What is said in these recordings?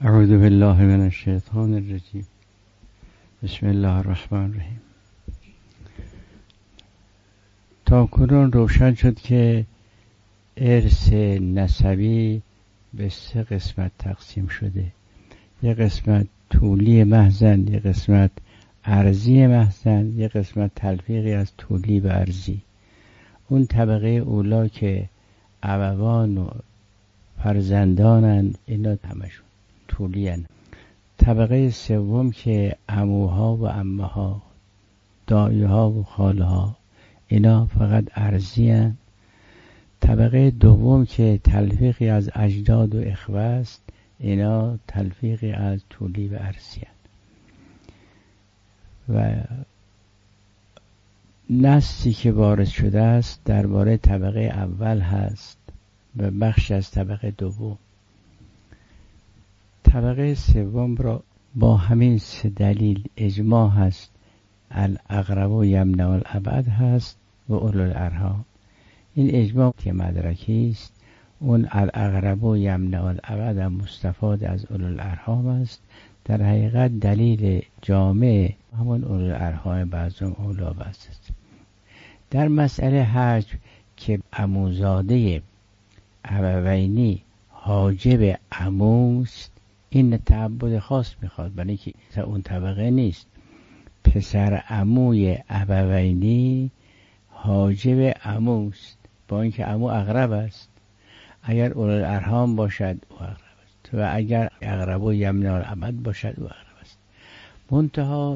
اعوذ بالله من الشیطان الرجیم. بسم الله الرحمن الرحیم. تا کنون روشن شد که ارث نسبی به 3 قسمت تقسیم شده. یک قسمت طولی محضن، یک قسمت عرضی محضن، یک قسمت تلفیقی از طولی به عرضی. اون طبقه اولا که ابوان و فرزندانن، اینا همشون طولی هن. طبقه سوم که عموها و عمها، دایها و خالها، اینا فقط عرضی هن. طبقه دوم که تلفیقی از اجداد و اخوه است، اینا تلفیقی از طولی و عرضی هن. و نصی که وارد شده است درباره طبقه اول هست و بخش از طبقه دوم. طبقه سوم را با همین 3 دلیل اجماع هست. الاقرب یمنع الابعد هست و اولوالارحام. این اجماع که مدرکی است. اون الاقرب یمنع الابعد مستفاد از اولوالارحام است. در حقیقت دلیل جامع همون اولوالارحام بعضهم اولی بعض است. در مسئله حجب که عموزاده ابوینی حاجب عموست، این تعبد خاص میخواد، برای اینکه اون طبقه نیست. پسر عموی ابوینی حاجب عموست، با اینکه عمو اقرب است. اگر اولوالارحام باشد او اقرب است و اگر اقرب و یمنع الابعد باشد او اقرب است. منتها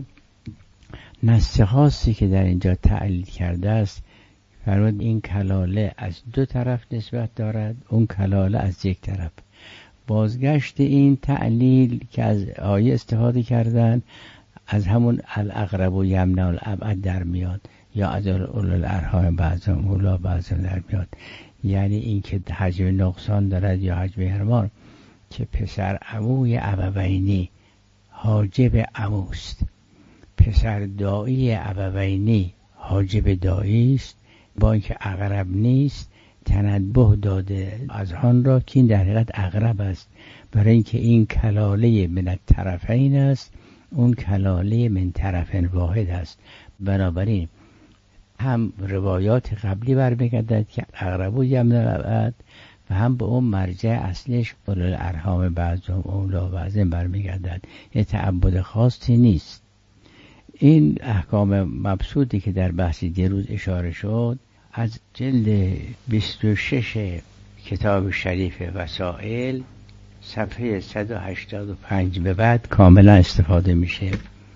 نص خاصی که در اینجا تعلیل کرده است، فرمود این کلاله از 2 طرف نسبت دارد، اون کلاله از 1 طرف. بازگشت این تعلیل که از آیه استفاده کردن از همون الاقرب و یمنع الابعد در میاد، یا از اولوالارحام بعضهم اولی بعضهم در میاد. یعنی این که حجم نقصان دارد یا حجم ارمار، که پسر عموی ابوینی حاجب عموست، پسر دایی ابوینی حاجب دایی است، با اینکه اقرب نیست. تنبه داده از آن را که این در حقیقت اقرب است، برای اینکه این کلاله من الطرفین است، اون کلاله من طرف واحد است. بنابراین هم روایات قبلی برمیگردد که اقرب و یمنع الابعد و هم به اون مرجع اصلش اولوالارحام بعضهم اولی بعضهم برمیگردد. یه تعبد خاصی نیست. این احکام مبسوطی که در بحث دیروز اشاره شد از جلد 26 کتاب شریف وسائل صفحه 185 به بعد کاملا استفاده میشه.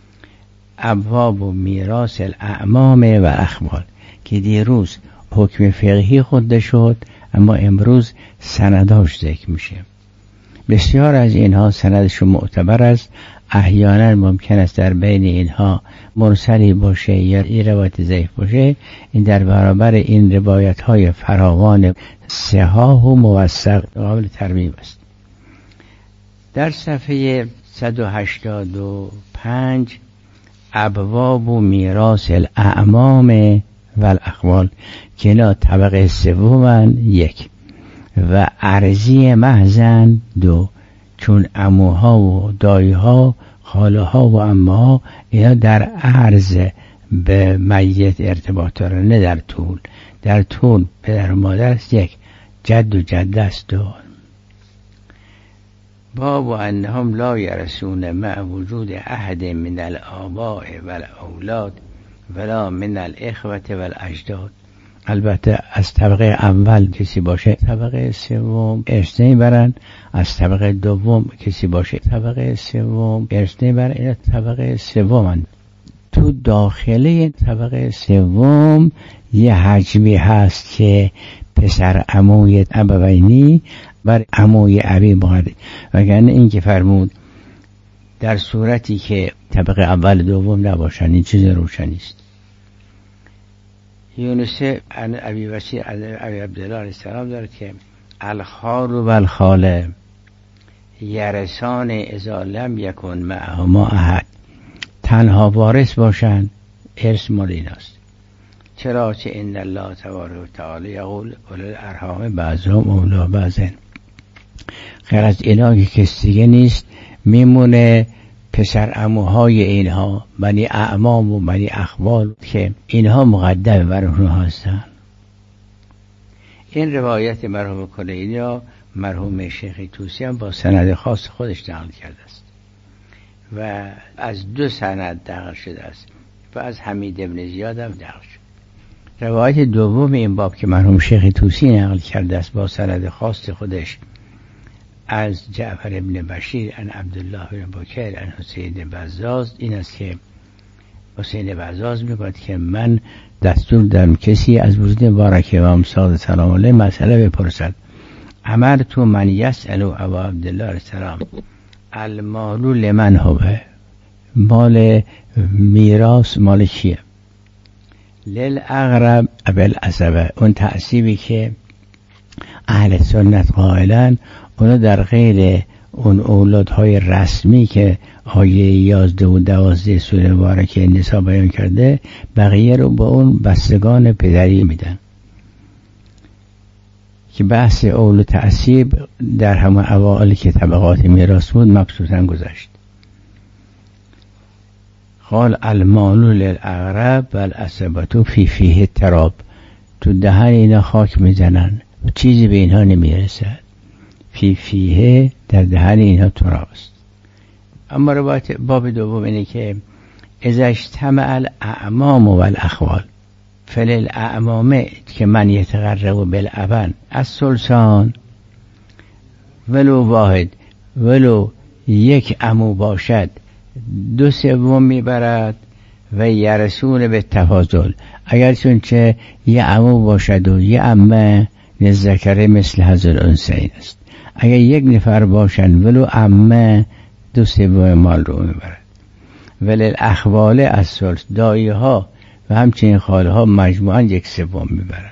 ابواب و میراث الاعمام و الاخوال که دیروز حکم فقهی خونده شد، اما امروز سنداش ذکر میشه. بسیار از اینها سندشون معتبر است. احیانا ممکن است در بین اینها مرسلی باشه یا این روایت ضعیف باشه. این در برابر این روایت های فراوان صحاح و موثق قابل ترمیم است. در صفحه 185 ابواب و میراث الاعمام و الاخوال که اینا طبقه سومن 1 و عرضی محضن 2، چون عموها و دایها، خالها و عمها اینا در عرض به میت ارتباط دارن، نه در طول. در طول پدر و مادر است 1، جد و جده است 2. باب انهم لا یرثون مع وجود احد من الآباء و الاولاد ولا من الاخوة و الاجداد. البته از طبقه اول کسی باشه طبقه سوم ارث نمیبرن، از طبقه دوم کسی باشه طبقه سوم ارث نمیبرن. اینا طبقه سومن. تو داخله طبقه سوم یه حجمی هست که پسر عموی ابوینی بر عموی ابی بغری، وگرنه این که فرمود در صورتی که طبقه اول دوم نباشن، این چیز روشنی است. یونس عن ابی وسیع ابی عبدالله علیه السلام دارد که الخال و الخاله یرثان اذا لم یکن معهما احد. تنها وارث باشن ارث مال ایناست. چرا؟ چه ان الله تبارک و تعالی یقول اولوالارحام بعضهم اولی بعض. غیر از اینا که کسی دیگه نیست، میمونه پسر عموهای اینها، بنی اعمام و بنی اخوال که اینها مقدم بر اونها هستن. این روایت مرحوم کلینی مرحوم شیخ طوسی هم با سند خاص خودش نقل کرده است و از 2 سند نقل شده است و از حمید ابن زیاد هم نقل شده. روایت دوم این باب که مرحوم شیخ طوسی نقل کرده است با سند خاص خودش از جعفر ابن بشیر عن عبدالله بن بکر عن حسین بزاز این است که حسین بزاز میگوید که من دستور دارم کسی از وجود مبارک امام صادق سلام علیه مسئله بپرسد. امرت من یسأل ابا عبدالله السلام المال لمن هو، مال میراث مال کیه؟ للاقرب بالعصبه، اون تعصیبی که اهل سنت قائلن اونو در غیر اون اولادهای رسمی که آیه 11 و 12 سوره مبارکه نساء بیان کرده، بقیه رو با اون بستگان پدری میدن که بحث اول تعصیب در همون اوائل که طبقات میراث بود مبسوطاً گذشت. قال المال للاقرب والعصبة فی فیه تراب، تو دهن اینا خاک میزنن و چیزی به اینها نمیرسد. فی فیه در دهن اینها تراب است. اما روایت باب دوم اینه که اذا اجتمع الاعمام والاخوال فللاعمام که من یتقرب بالابن الثلثان ولو واحد، ولو یک عمو باشد 2/3 میبرد و یرسون به تفاضل، اگر چونچه یه عمو باشد و یه عمه للذکر مثل حظ الانثیین است. اگر یک نفر باشن ولو عمه 2/3 مال رو میبرد. وللاخوال الثلث، دایی ها و همچنین خاله ها مجموعاً 1/3 میبرن.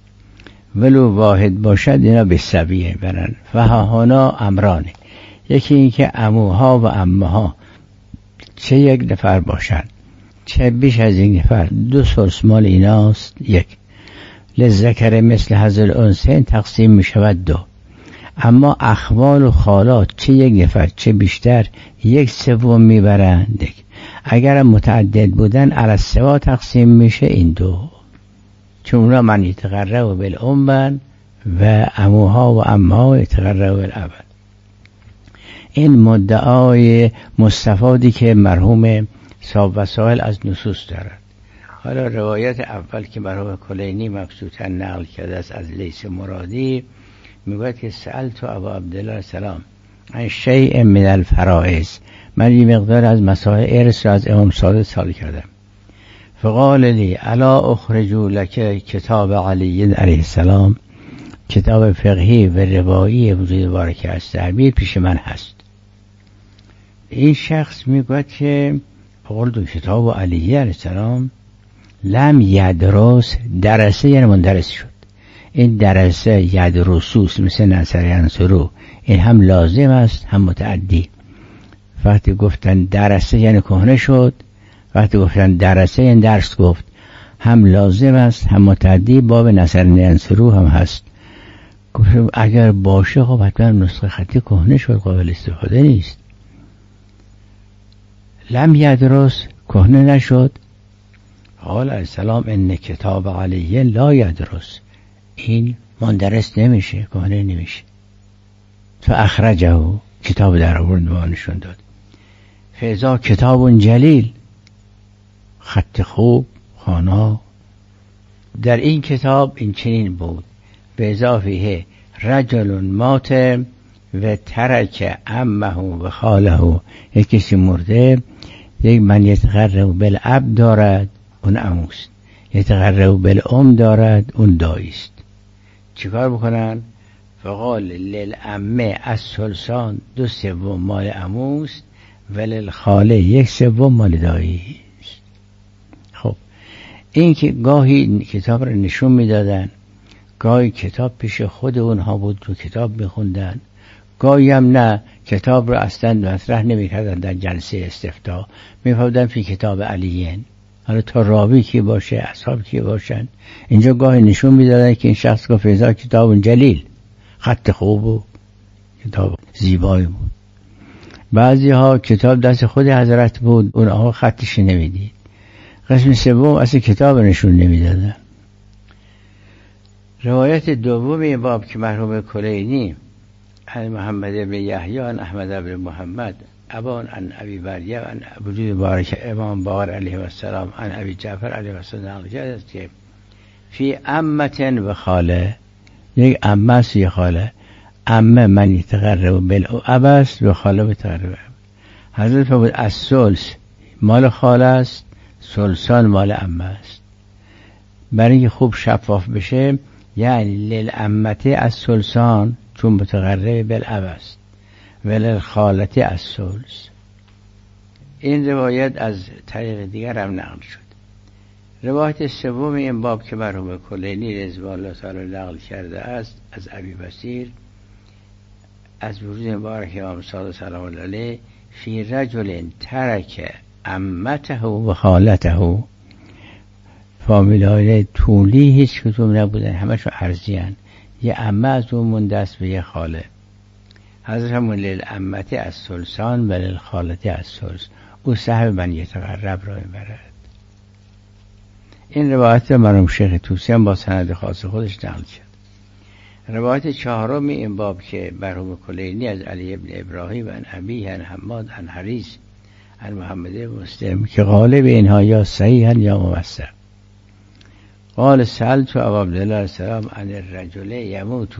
ولو واحد باشد اینا به سویه برن. فهانا امرانه، یکی این که عموها و عمه ها چه یک نفر باشن چه بیش از یک نفر 2/3 مال ایناست. یک للذکر مثل حظ الانثیین تقسیم میشود 2. اما اخوال و خالات چه یک نفر چه بیشتر 1/3 میبرند. اگر متعدد بودن علی السوا تقسیم میشه این 2، چون اونا من یتقرب بالام و عموها و عمها یتقرب بالاب. این مدعای مستفادی که مرحوم صاحب وسائل از نصوص دارد. حالا روایت اول که مرحوم کلینی مبسوطا نقل کرده است از لیث مرادی میگوید که سألت ابا عبدالله السلام عن شیء من الفرائض، من یه مقدار از مسائل ارث را از امام صادق سوال کردم. فقال لی الا اخرج لك کتاب علی علیه السلام، کتاب فقهی و روایی وجود مبارک الصحابی پیش من هست. این شخص میگوید که قلت کتاب علی علیه السلام لم یدرس، درسه یعنی مندرس شد. این درسه یدرسوس مثل نصر ینصرو، این هم لازم است هم متعدی. وقتی گفتن درسه یعنی کهنه شد، وقتی گفتن درسه یعنی درس گفت، هم لازم است هم متعدی. باب نصر ینصرو هم هست. گفتم اگر باشه خب حتما نسخه خطی کهنه شد، قابل استفاده نیست. لم یدرس کهنه نشد. قال السلام ان کتاب علی لا یدرس، این مندرس نمیشه، کهنه نمیشه. تو اخرجه، کتاب در آورد و نشون داد. فاذا کتاب جلیل، خط خوب خانا. در این کتاب این چنین بود: به اضافه رجل مات و ترک عمه و خاله، یک کسی مرده، یک من یتقرب بالاب دارد، اون عموست. یتقرب بالام دارد، اون داییست. چیکار بکنن؟ فقال للعمه الثلثان، 2/3 مال عموست، و للخاله 1/3 مال داییست. خب این که گاهی کتاب رو نشون میدادن، گاهی کتاب پیش خود اونها بود رو کتاب میخوندن، گاهی هم نه، کتاب رو اصلا مطرح نمیکردن در جلسه استفتاء، میفهمدن فی کتاب علیین. حالا تا راوی کی باشه، اصحاب کی باشن. اینجا گاهی نشون میدادن که این شخص گفت فیضا کتاب جلیل، خط خوب و کتاب زیبایی بود. بعضی ها کتاب دست خود حضرت بود، اون آقا خطش نمیدید. قسم سوم اصلا کتاب نشون نمیدادن. روایت دوم این باب که مرحوم کلینی عن محمد بن یحیی عن احمد بن محمد ابان عن ابی مریم عن ابو بارک امام باقر علیه السلام عن ابی جعفر علیه السلام نقل کرده است که فی عمة و خاله، یک عمه است و خاله. عمه من یتقرب بالاب است و خاله بتقرب. حضرت فرمود الثلث مال خاله است، ثلثان مال عمه است. برای اینکه خوب شفاف بشه یعنی للعمه الثلثان چون متقرب بالاب است و للخاله الثلث. این روایت از طریق دیگر هم نقل شد. روایت سوم این باب که مرحوم کلینی رضوان الله تعالی نقل کرده است از ابی بصیر از ورود مبارک امام صادق سلام الله علیه فی رجل ترک عمته و خالته. فامیلای طولی هیچ کدوم نبودن، همشون ارضیان. یه عمه از اون مونده است و یه خاله. حضرت همون للعمه الثلثان و للخاله الثلث. او صاحب من یتقرب را میبرد. این روایت مرحوم شیخ طوسی هم با سند خاص خودش نقل کرد. روایت چهارم این باب که مرحوم کلینی از علی ابن ابراهیم عن ابیه عن حماد عن حریث عن محمد مسلم که غالب اینها یا صحیحا یا موثق. قال سألت ابا عبدالله السلام عن الرجل يموت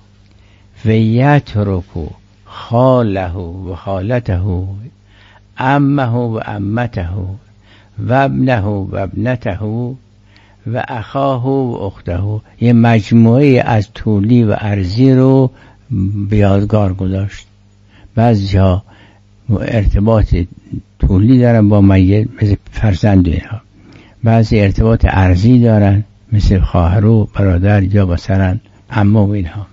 ويترك خاله و خالته عمه و عمته و ابنه و ابنته و اخاه و اخته. یه مجموعه از طولی و ارضی رو به یادگار گذاشت. بعضی ها ارتباط طولی دارن با میت مثل فرزند اینها، بعضی ارتباط ارضی دارن مثل خواهر و برادر یا مثلا عمه و اینها.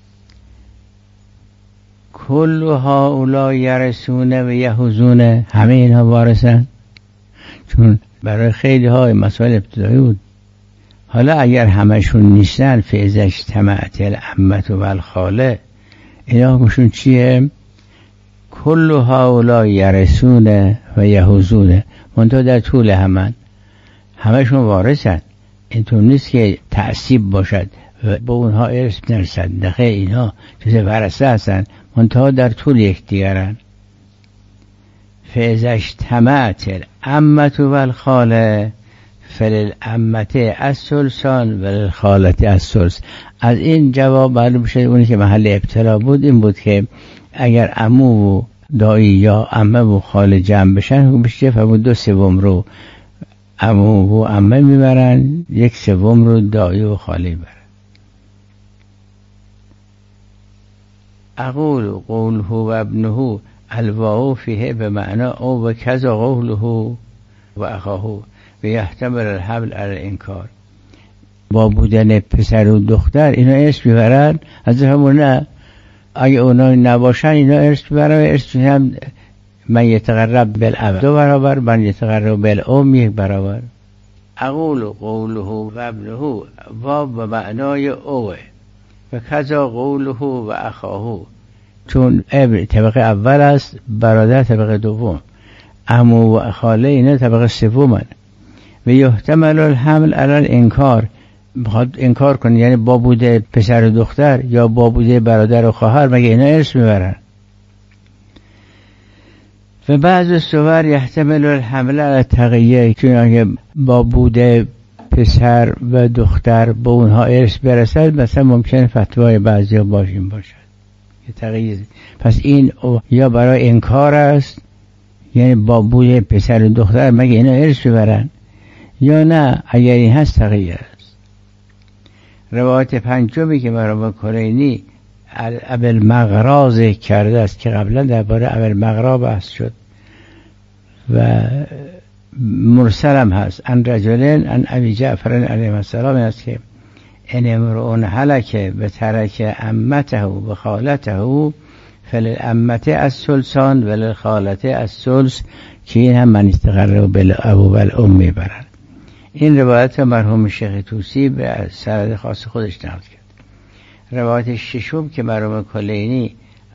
کل هؤلاء یرثون و یحوزون، همه اینها وارثن. چون برای خیلی های مسائل ابتدایی بود. حالا اگر همشون نیستن فاذا اجتمعت العمه و الخاله، اینا همشون چیه؟ کل هؤلاء یرثون و یحوزون، منتها در طول همشون وارثن. اینطور نیست که تعصیب باشد و با اونها ارث نرسد. دقیقه اینها چیز ورثه هستن، منتها در طول یکدیگرن. فاذا اجتمعت العمه و الخاله فللعمه الثلثان و للخاله الثلث. از این جواب معلوم شد اونی که محل ابتلا بود این بود که اگر عمو و دایی یا عمه و خاله جمع بشن میشه فرمود 2/3 رو عمو و عمه میبرن، 1/3 رو دایی و خاله میبرن. اقول قوله و ابنه الواو فیه به معنا او و کذا قوله و اخاه و یحتمل الحمل علی الانکار. با بودن پسر و دختر اینا ارث میبرن، از همون نه اگه اونا نباشن اینا ارث میبرن و ارث هم من یتقرب بالاب 2 برابر، من یتقرب بالام 1 برابر. اقول قوله و ابنه واو به معنای اوه و کذا قوله و اخاه، چون ابن طبقه اول است، برادر طبقه دوم، عمو و خاله اینا طبقه سومن. و یحتمل الحمل علی الانکار، بخواد انکار کنه یعنی با بوده پسر و دختر یا با بوده برادر و خواهر مگه اینا ارث میبرن. و بعض الصور یحتمل الحمل علی التقیه، چون اگه با بوده پسر و دختر با اونها ارث برسد مثلا ممکنه فتوای بعضی ها باشد یه تقیه. پس این یا برای انکار است، یعنی با بوده پسر و دختر مگه اینا ارث ببرن، یا نه اگر این هست تقیه است. روایت پنجمی که مرحوم کلینی ابوالمغراض کرده است که قبلا درباره ابوالمغراض بحث شد و مرسلم هست. ان رجلین ان ابی جعفر علیه السلام است که ان امرؤ هلک بترک عمته و خالته فللعمه الثلثان وللخاله الثلث، که این هم من استقرب بالاب و الام میبرن. این روایت مرحوم شیخ طوسی به سند خاص خودش نقل کرد. روایت ششم که مرحوم کلینی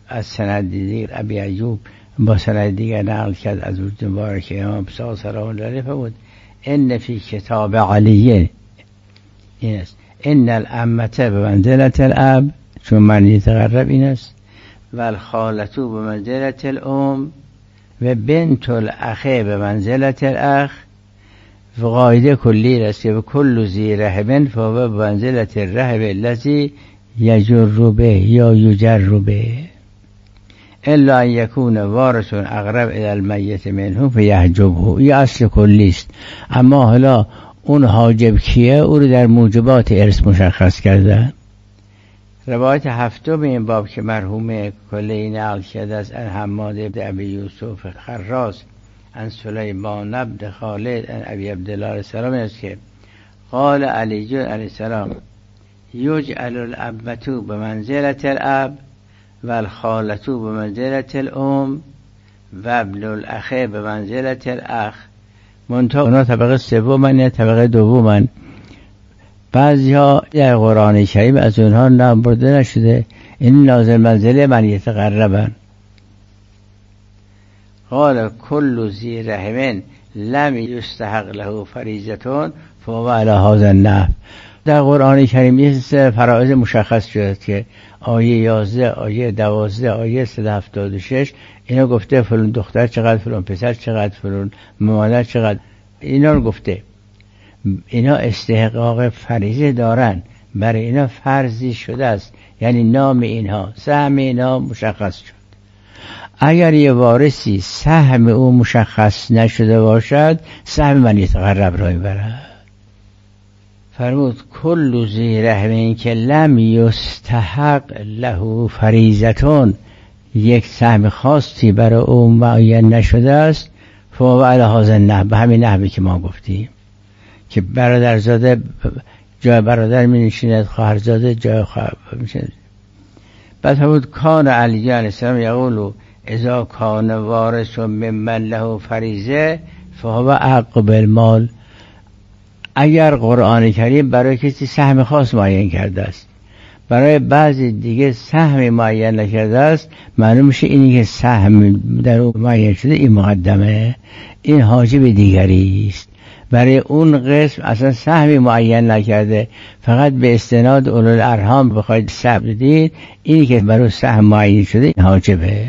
از سند دیگر ابی ایوب با سند دیگر نقل کرد از وجود مبارک امام صادق سلام الله علیه بود ان فی کتاب علیه این است ان العمته به منزلت الاب، چون معنی تقرب این است، و الخالتو به منزلت الام و بنت الاخه به منزلت الاخ. و قاعده کلی است که به کل ذی رحم فهو به منزلت الرحم الذی یجر به یا یجر به الا ان یکون وارث اقرب الی المیت منه فیحجبه. این اصل کلی است. اما حالا اون حاجب کیه او رو در موجبات ارث مشخص کرده. روایت هفتم این باب که مرحوم کلی نقل کرده است عن حماد بن ابی یوسف خراز عن سلیمان بن خالد عن ابی عبدالله علیه السلام است که قال علی علیه السلام یجعل العمة به منزلت الاب و الخالة به منزلت الام و ابن الاخه به منزلت الاخ. منتها اونا طبقه سومن یا طبقه دومن. بعضی ها در قرآن کریم از اونها نام برده نشده. این نازل منزله من یتقربن. قال کل ذی رحم لم یستحق له فریضة فهو علی هذا النحو. در قرآن کریم یه سری فرائض مشخص شده که آیه 11، آیه 12، آیه 176 اینا گفته فلان دختر چقدر، فلان پسر چقدر، فلان مادر چقدر، اینا رو گفته. اینا استحقاق فریضه دارن، برای اینا فرضی شده است، یعنی نام اینها، سهم اینا مشخص شد. اگر یه وارثی سهم او مشخص نشده باشد سهم من یتقرب را میبرد. فرمود کل ذی رحم که لم یستحق له فریضة، یک سهم خاصی برای او معین نشده است، فهو علی هذا النحو، به همین نحوی که ما گفتیم که برادرزاده جای برادر می نشیند، خواهرزاده جای خواهر می نشیند. بعد فرمود کان علی علیه السلام یقول اذا کان وارث ممن له فریضه فهو احق بالمال. اگر قرآن کریم برای کسی سهم خاص معین کرده است، برای بعضی دیگه سهم معین نکرده است، معلوم میشه اینی که سهم در او معین شده این مقدمه، این حاجب دیگری است. برای اون قسم اصلا سهمی معین نکرده، فقط به استناد اولوالارحام بخواید سهم بدید، اینی که برای سهم معین شده این حاجبه.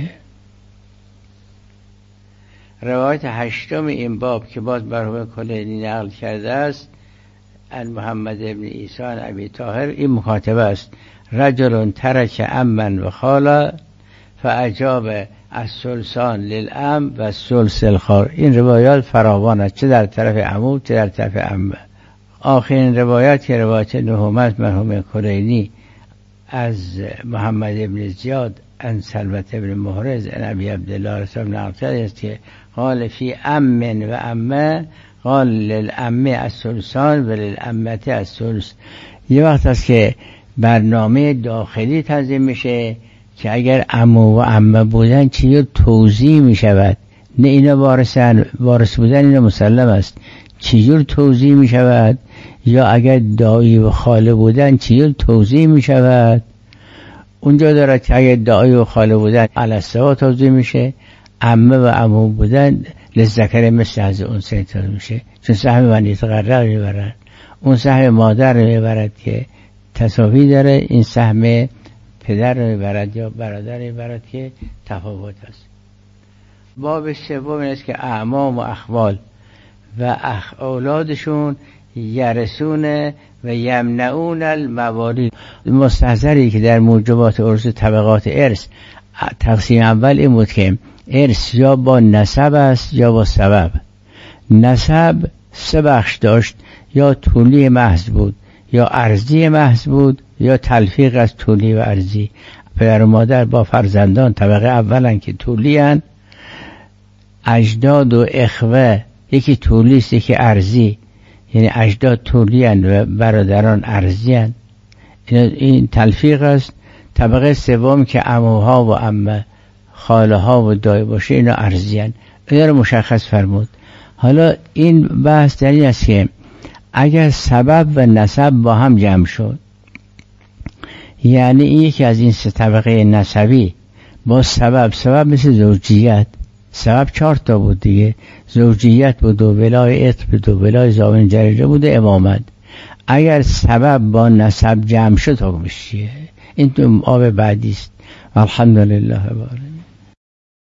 روایت هشتم این باب که باز مرحوم کلینی نقل کرده است عن محمد ابن عیسی عن ابی طاهر، این مکاتبه است: رجل ترک عما و خالا فاجاب الثلثان للعم و الثلث للخال. این روایات فراوان است، چه در طرف عمو چه در طرف عمه. آخرین روایت که روایت نهم است مرحوم کلینی از محمد ابن زیاد عن سلمة ابن محرز عن ابی عبدالله رسول نقل کرده است که قال فی عم و عمه قال للعمه الثلثان و للعمه الثلث. یه وقت است که برنامه داخلی تنظیم میشه که اگر عمو و عمه بودن چیزی توزیع میشود، نه اینا وارث بودن اینا مسلم است، چجور توزیع میشود، یا اگر دایی و خاله بودن چجور توزیع میشود. اونجا دارد که اگر دایی و خاله بودن علی السوا توزیع میشه، عمه و عمو بودن للذکر مثل حظ الانثیین توزیع میشه، چون سهم من یتقرب میبرن. اون سهم مادر میبرد که تساوی داره، این سهم پدر میبرد یا برادر میبرد که تفاوت است. باب سوم است که اعمام و اخوال و اولادشون یرثون و یمنعون الموالید. مستحضری که در موجبات عرض طبقات ارث تقسیم اول این بود که ارث یا با نسب است یا با سبب. نسب سه بخش داشت: یا طولی محض بود، یا ارضی محض بود، یا تلفیق از طولی و ارضی. پدر و مادر با فرزندان طبقه اولن که طولی هن. اجداد و اخوه یکی طولی است یکی ارضی، یعنی اجداد طولی هن و برادران ارضی هن. این تلفیق است. طبقه سوم که عموها و عمه، خاله ها و دایی باشه اینا ارضی هن. اینا رو مشخص فرمود. حالا این بحث در این است که اگر سبب و نسب با هم جمع شد، یعنی این یکی از این سه طبقه نسبی با سبب مثل زوجیت، سبب 4 تا بود دیگه، زوجیت بود و ولای عتق بود و ولای زامن جریره بود و امامت. اگر سبب با نسب جمع شد حکمش چیه؟ این تو آب بعدی است. الحمدلله.